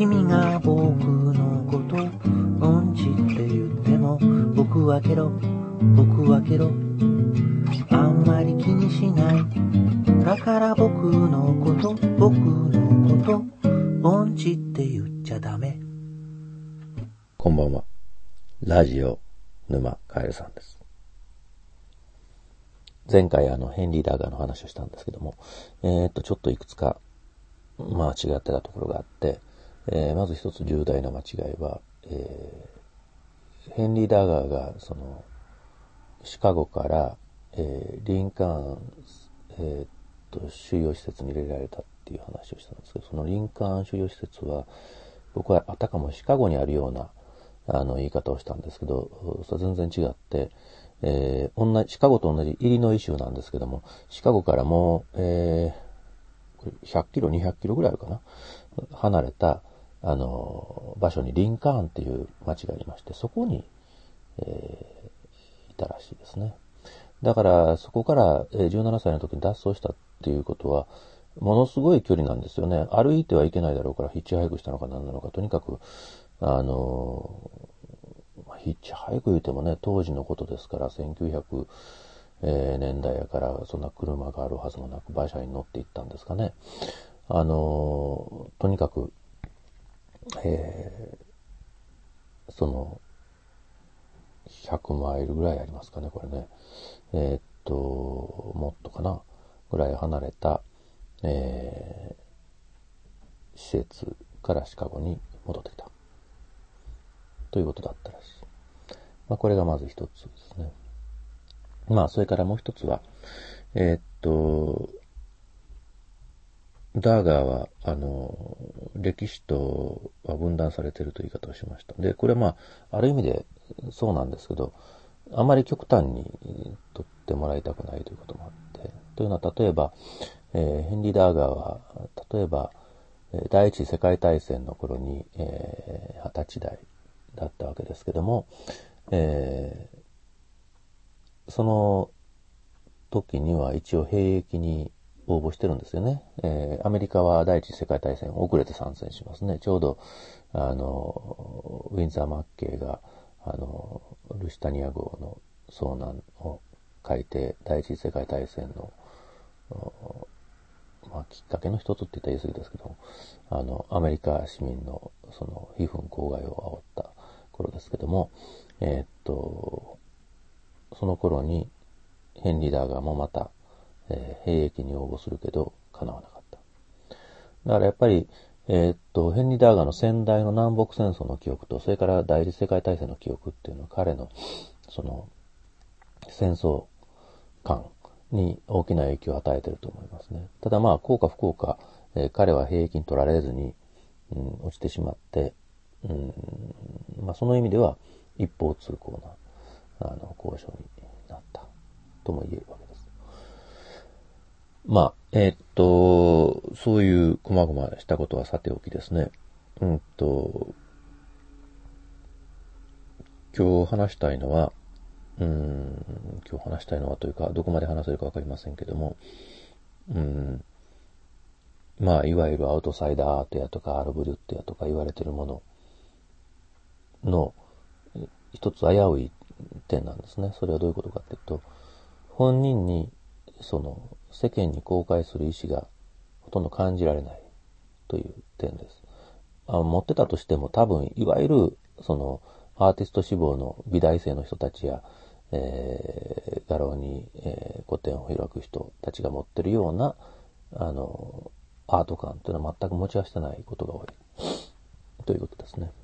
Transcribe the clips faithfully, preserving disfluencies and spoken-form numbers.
君が僕のことうんちって言っても僕はケロ僕はケロあんまり気にしないだから僕のこと僕のことうんちって言っちゃダメ。 こんばんは。ラジオ沼カエルさんです。前回あのヘンリー・ダーガーの話をしたんですけども、えー、っとちょっといくつかまあ違ってたところがあって、えー、まず一つ重大な間違いは、えー、ヘンリー・ダーガーがそのシカゴから、えー、リンカーン、えー、っと収容施設に入れられたっていう話をしたんですけど、そのリンカーン収容施設は僕はあたかもシカゴにあるようなあの言い方をしたんですけど、それ全然違って、えー、同じシカゴと同じイリノイ州なんですけども、シカゴからもう、えー、ひゃっキロにひゃっキロぐらいあるかな、離れたあの場所にリンカーンっていう町がありまして、そこに、えー、いたらしいですね。だからそこからじゅうななさいの時に脱走したっていうことはものすごい距離なんですよね。歩いてはいけないだろうからヒッチハイクしたのか何なのか、とにかくあのヒッチハイク言うてもね、当時のことですからせんきゅうひゃくねんだいやからそんな車があるはずもなく馬車に乗っていったんですかね。あのとにかく、えー、そのひゃくマイルぐらいありますかね、これね。えー、っともっとかなぐらい離れた、えー、施設からシカゴに戻ってきたということだったらしい。まあ、これがまず一つですね。まあ、それからもう一つは、えー、っと、ダーガーは、あの、歴史とは分断されているという言い方をしました。で、これはまあ、ある意味でそうなんですけど、あまり極端に取ってもらいたくないということもあって、というのは例えば、えー、ヘンリー・ダーガーは、例えば、第一次世界大戦の頃に、えー、はたち代だったわけですけども、えー、その時には一応兵役に応募してるんですよね。えー、アメリカは第一次世界大戦遅れて参戦しますね。ちょうど、あの、ウィンザー・マッケイが、あの、ルシタニア号の遭難を書いて、第一次世界大戦の、まあ、きっかけの一つって言ったら言い過ぎですけど、あの、アメリカ市民の、その、悲憤公害を煽った頃ですけども、えー、っと、その頃に、ヘンリー・ダーガーもまた、えー、兵役に応募するけど、叶わなかった。だからやっぱり、えー、っと、ヘンリー・ダーガーの先代の南北戦争の記憶と、それから第一次世界大戦の記憶っていうのは、彼の、その、戦争観に大きな影響を与えていると思いますね。ただまあ、幸か不幸か、えー、彼は兵役に取られずに、うん、落ちてしまって、うん、まあ、その意味では一方通行な、あの、交渉になったとも言えるわけです。まあ、えー、っと、そういう細々したことはさておきですね。うんと、今日話したいのは、うーん、今日話したいのはというか、どこまで話せるかわかりませんけども、うん、まあ、いわゆるアウトサイダーアートやとか、アールブリュットやとか言われているものの一つ危うい点なんですね。それはどういうことかというと、本人にその世間に公開する意思がほとんど感じられないという点です。あ持ってたとしても多分いわゆるそのアーティスト志望の美大生の人たちや、えー、画廊に、えー、個展を開く人たちが持ってるようなあのアート感というのは全く持ち合わせてないことが多いということですね。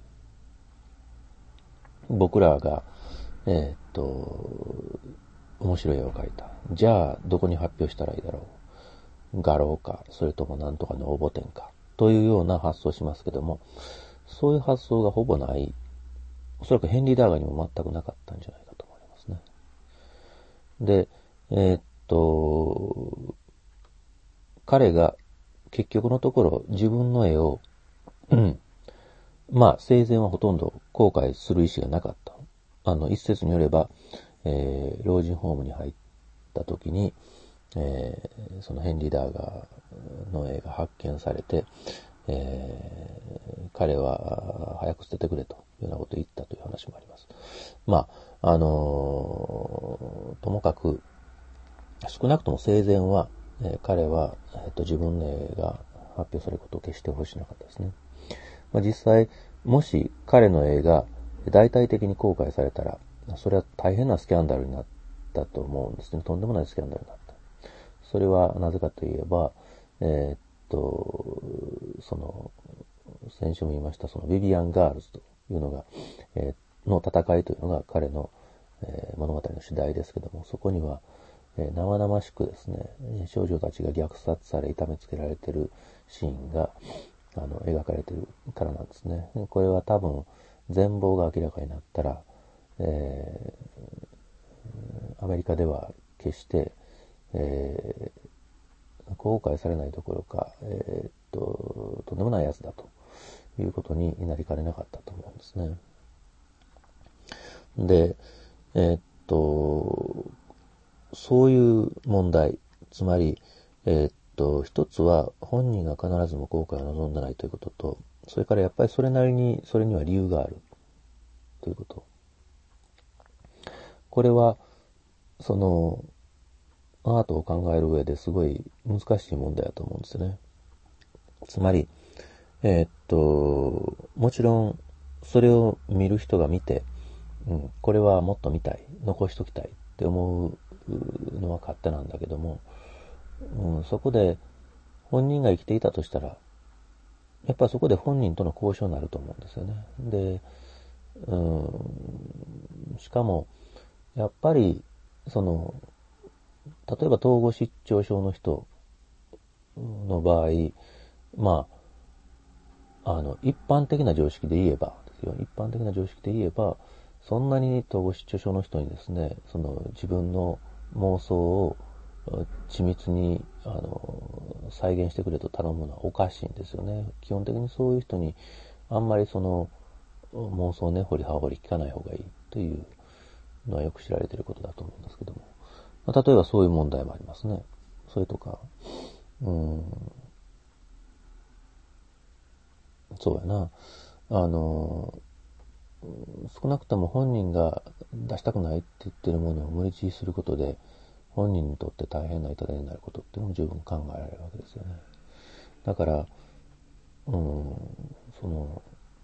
僕らがえー、っと面白い絵を描いた。じゃあどこに発表したらいいだろう。画廊か、それともなんとかの応募展かというような発想をしますけども、そういう発想がほぼない。おそらくヘンリー・ダーガーにも全くなかったんじゃないかと思いますね。で、えー、っと、彼が結局のところ自分の絵を、うん、まあ生前はほとんど後悔する意思がなかった。あの、一説によれば、えー、老人ホームに入った時に、えー、そのヘンリー・ダーガーの絵が発見されて、 えー、彼は早く捨ててくれというようなことを言ったという話もあります。まあ、あのー、ともかく、少なくとも生前は、えー、彼は、えーと、自分の絵が発表されることを決して欲しなかったですね。まあ、実際、もし彼の絵が大々的に公開されたら、それは大変なスキャンダルになったと思うんですね。とんでもないスキャンダルになった。それはなぜかといえば、えー、っと、その、先週も言いました、そのビビアン・ガールズというのが、えー、の戦いというのが彼の、えー、物語の主題ですけども、そこには、えー、生々しくですね、少女たちが虐殺され、痛めつけられているシーンが、あの、描かれているからなんですね。これは多分、全貌が明らかになったら、えー、アメリカでは決して、えー、公開されないどころか、えー、っと、とんでもないやつだということになりかねなかったと思うんですね。で、えー、っと、そういう問題、つまり、えー、っと、一つは本人が必ずも公開を望んでないということと、それからやっぱりそれなりに、それには理由があるということ。これは、その、アートを考える上ですごい難しい問題だと思うんですよね。つまり、えー、っと、もちろん、それを見る人が見て、うん、これはもっと見たい、残しときたいって思うのは勝手なんだけども、うん、そこで本人が生きていたとしたら、やっぱりそこで本人との交渉になると思うんですよね。で、うん、しかも、やっぱり、その、例えば統合失調症の人の場合、まあ、あの、一般的な常識で言えばですよ、一般的な常識で言えば、そんなに統合失調症の人にですね、その自分の妄想を緻密にあの再現してくれと頼むのはおかしいんですよね。基本的にそういう人にあんまりその妄想をね、掘り葉掘り聞かない方がいいというのはよく知られていることだと思うんですけども。例えばそういう問題もありますね。それとか、うん、そうやな。あの、少なくとも本人が出したくないって言ってるものを無理強いすることで、本人にとって大変な痛手になることっていうのも十分考えられるわけですよね。だから、うん、その、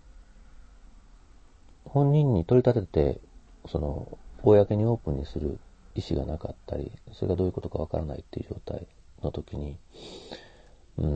本人に取り立てて、その、公にオープンにする意思がなかったり、それがどういうことかわからないっていう状態の時に、うん、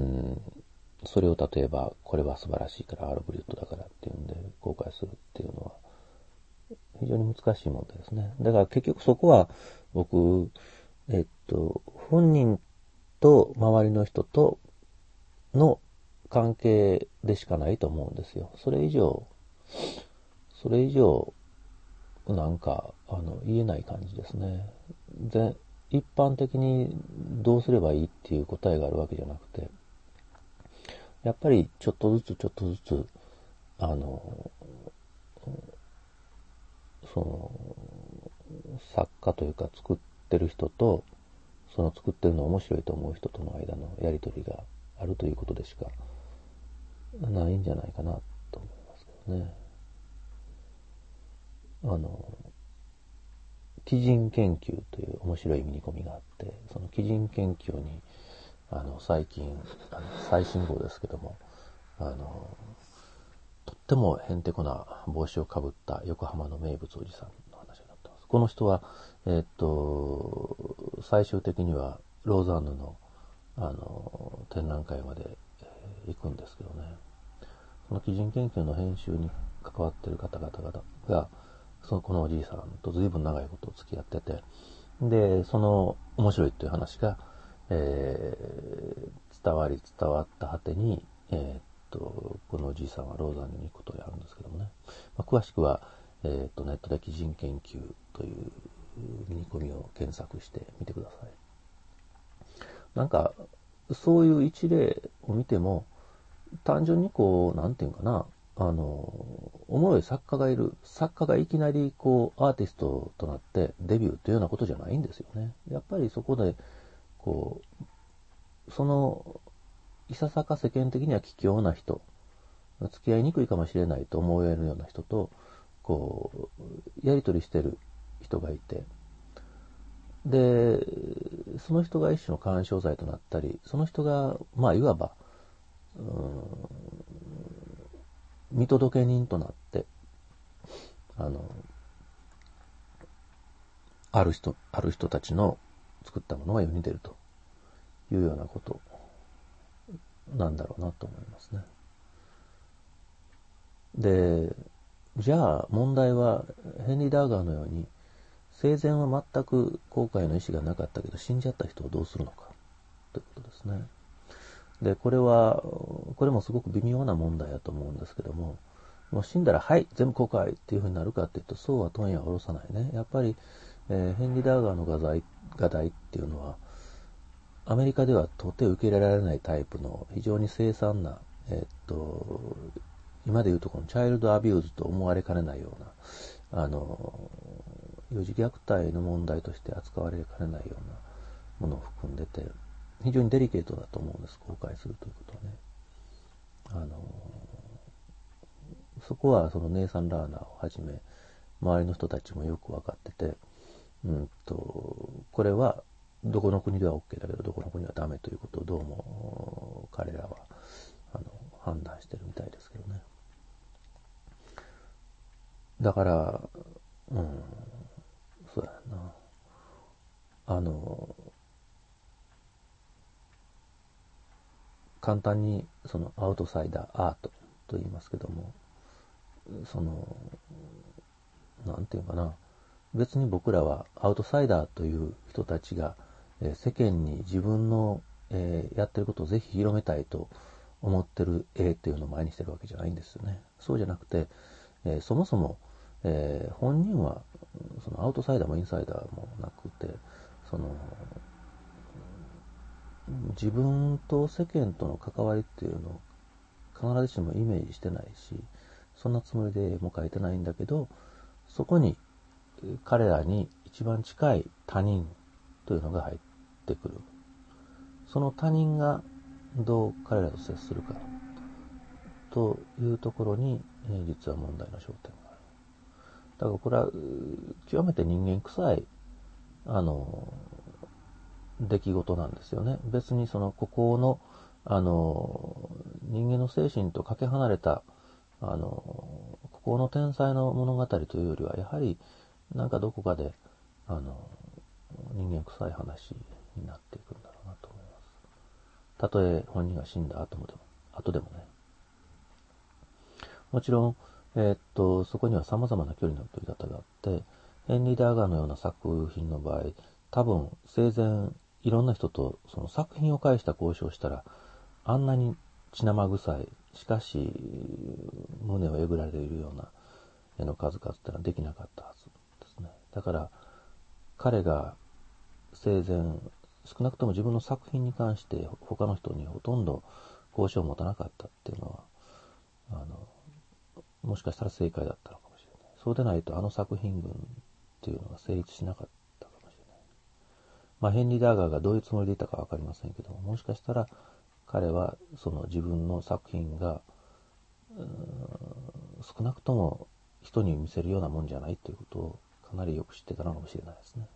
それを例えば、これは素晴らしいからアルブリュットだからっていうんで公開するっていうのは、非常に難しい問題ですね。だから結局そこは、僕、えっと、本人と周りの人との関係でしかないと思うんですよ。それ以上、それ以上、なんか、あの、言えない感じですね。で、一般的にどうすればいいっていう答えがあるわけじゃなくて、やっぱりちょっとずつちょっとずつ、あの、その、作家というか作ってる人と、その作ってるの面白いと思う人との間のやりとりがあるということでしかないんじゃないかなと思いますけどね。あの、基人研究という面白いミニコミがあって、その基人研究に、あの、最近、あの最新号ですけども、あの、とってもへんてこな帽子をかぶった横浜の名物おじさんの話になってます。この人は、えーっと、最終的にはローザンヌの、あの、展覧会まで、えー行くんですけどね。その基人研究の編集に関わっている方々が、そのこのおじいさんと随分長いことを付き合ってて、で、その面白いという話が、えー、伝わり伝わった果てに、えー、っと、このおじいさんはローザンヌに行くことをやるんですけどもね。まあ、詳しくは、えー、っと、ネットで基人研究というミニコミを検索してみてください。なんか、そういう一例を見ても、単純にこう、なんていうかな、あの、おもろい作家がいる。作家がいきなりこう、アーティストとなってデビューというようなことじゃないんですよね。やっぱりそこで、こう、そのいささか世間的には卑怯な人、付き合いにくいかもしれないと思えるような人と、こう、やり取りしてる人がいて、で、その人が一種の干渉剤となったり、その人が、まあ、いわば、うーん、見届け人となって、あの、ある人、ある人たちの作ったものが世に出るというようなことなんだろうなと思いますね。で、じゃあ問題はヘンリー・ダーガーのように生前は全く後悔の意思がなかったけど死んじゃった人をどうするのかということですね。で、これは、これもすごく微妙な問題だと思うんですけども、もう死んだらはい全部後悔っていうふうになるかっていうとそうは問屋は下ろさないね。やっぱり、えー、ヘンリー・ダーガーの画題、画題っていうのはアメリカでは到底受け入れられないタイプの非常に凄惨な、えー、っと今でいうとこのチャイルドアビューズと思われかねないようなあの幼児虐待の問題として扱われかねないようなものを含んでて非常にデリケートだと思うんです。公開するということはね。あのそこはそのネイサン・ラーナーをはじめ周りの人たちもよく分かってて、うんとこれはどこの国では OK だけどどこの国はダメということをどうも彼らはあの判断してるみたいですけどね。だから、うん、そうやな。あの簡単にそのアウトサイダーアートと言いますけども、そのなんていうかな、別に僕らはアウトサイダーという人たちが、えー、世間に自分の、えー、やってることをぜひ広めたいと思ってる絵っていうのを前にしてるわけじゃないんですよね。そうじゃなくて、えー、そもそも、えー、本人はそのアウトサイダーもインサイダーもなくて、その自分と世間との関わりっていうのを必ずしもイメージしてないし、そんなつもりで絵も描いてないんだけど、そこに彼らに一番近い他人というのが入ってくる。その他人がどう彼らと接するかというところに、えー、実は問題の焦点がある。だからこれは極めて人間臭いあの出来事なんですよね。別にその孤高のあの人間の精神とかけ離れたあの孤高の天才の物語というよりはやはりなんかどこかであの人間臭い話になっていくんだろうなと思います。たとえ本人が死んだ後もでも後でもね。もちろん、えー、っとそこには様々な距離の取り方があって、ヘンリー・ダーガーのような作品の場合、多分生前いろんな人とその作品を介した交渉をしたらあんなに血生臭い、しかし胸をえぐられるような絵の数々ってのはできなかったはずですね。だから彼が生前少なくとも自分の作品に関して他の人にほとんど交渉を持たなかったっていうのはあのもしかしたら正解だったのかもしれない。そうでないとあの作品群っていうのが成立しなかったかもしれない。まあヘンリー・ダーガーがどういうつもりでいたかわかりませんけども、もしかしたら彼はその自分の作品が少なくとも人に見せるようなもんじゃないということをかなりよく知ってたのかもしれないですね。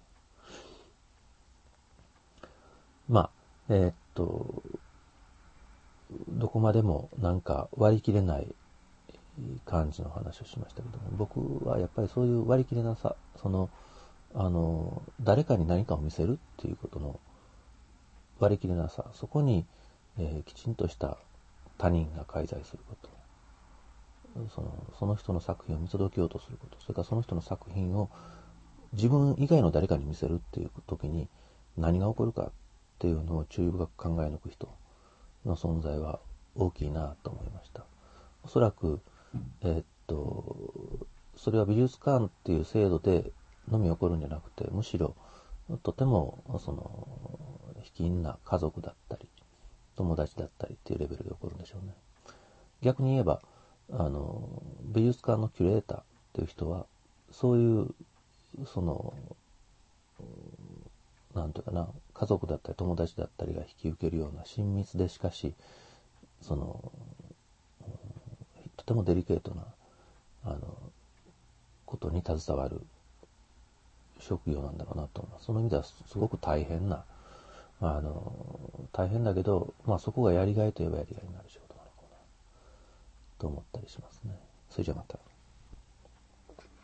まあ、えー、っと、どこまでもなんか割り切れない感じの話をしましたけども、僕はやっぱりそういう割り切れなさ、その、あの、誰かに何かを見せるっていうことの割り切れなさ、そこに、えー、きちんとした他人が介在すること、その、その人の作品を見届けようとすること、それからその人の作品を自分以外の誰かに見せるっていう時に何が起こるかっていうのを注意深く考え抜く人の存在は大きいなと思いました。おそらく、えー、っと、それは美術館っていう制度でのみ起こるんじゃなくて、むしろとてもその卑近な家族だったり友達だったりっていうレベルで起こるんでしょうね。逆に言えばあの美術館のキュレーターっていう人はそういうそのなんていうかな家族だったり友達だったりが引き受けるような親密でしかし、その、とてもデリケートな、あの、ことに携わる職業なんだろうなと思います。その意味ではすごく大変な、あの、大変だけど、まあそこがやりがいといえばやりがいになる仕事なのかなと思ったりしますね。それじゃまた。